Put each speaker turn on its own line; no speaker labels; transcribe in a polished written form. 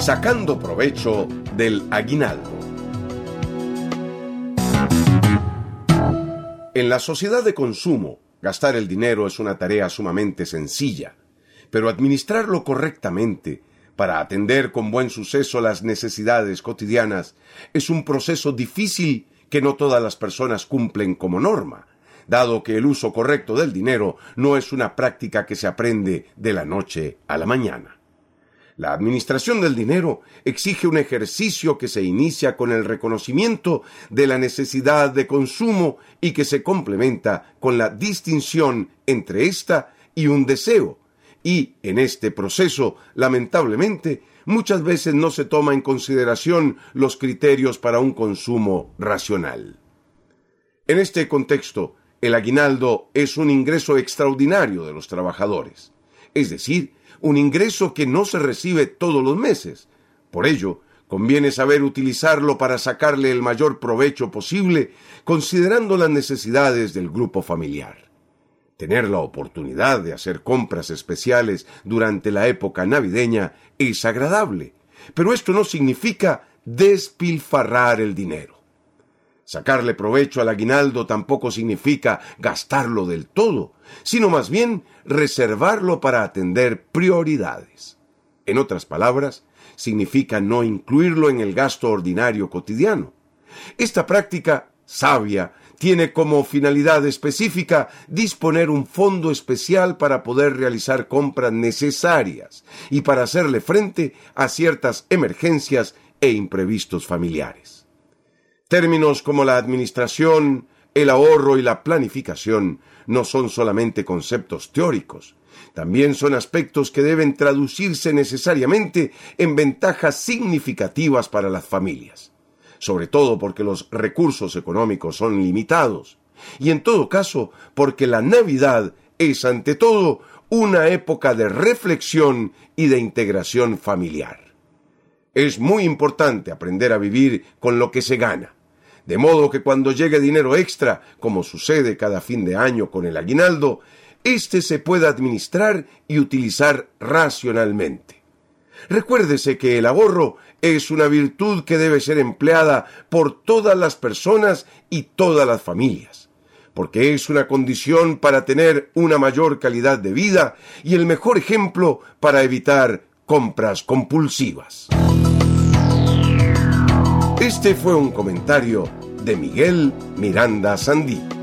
Sacando provecho del aguinaldo. En la sociedad de consumo, gastar el dinero es una tarea sumamente sencilla, pero administrarlo correctamente para atender con buen suceso las necesidades cotidianas es un proceso difícil que no todas las personas cumplen como norma, dado que el uso correcto del dinero no es una práctica que se aprende de la noche a la mañana. La administración del dinero exige un ejercicio que se inicia con el reconocimiento de la necesidad de consumo y que se complementa con la distinción entre esta y un deseo. Y, en este proceso, lamentablemente, muchas veces no se toma en consideración los criterios para un consumo racional. En este contexto, el aguinaldo es un ingreso extraordinario de los trabajadores, es decir, un ingreso que no se recibe todos los meses. Por ello, conviene saber utilizarlo para sacarle el mayor provecho posible, considerando las necesidades del grupo familiar. Tener la oportunidad de hacer compras especiales durante la época navideña es agradable, pero esto no significa despilfarrar el dinero. Sacarle provecho al aguinaldo tampoco significa gastarlo del todo, sino más bien reservarlo para atender prioridades. En otras palabras, significa no incluirlo en el gasto ordinario cotidiano. Esta práctica sabia tiene como finalidad específica disponer un fondo especial para poder realizar compras necesarias y para hacerle frente a ciertas emergencias e imprevistos familiares. Términos como la administración, el ahorro y la planificación no son solamente conceptos teóricos, también son aspectos que deben traducirse necesariamente en ventajas significativas para las familias, sobre todo porque los recursos económicos son limitados, y en todo caso porque la Navidad es ante todo una época de reflexión y de integración familiar. Es muy importante aprender a vivir con lo que se gana, de modo que cuando llegue dinero extra, como sucede cada fin de año con el aguinaldo, éste se pueda administrar y utilizar racionalmente. Recuérdese que el ahorro es una virtud que debe ser empleada por todas las personas y todas las familias, porque es una condición para tener una mayor calidad de vida y el mejor ejemplo para evitar compras compulsivas. Este fue un comentario de Miguel Miranda Sandí.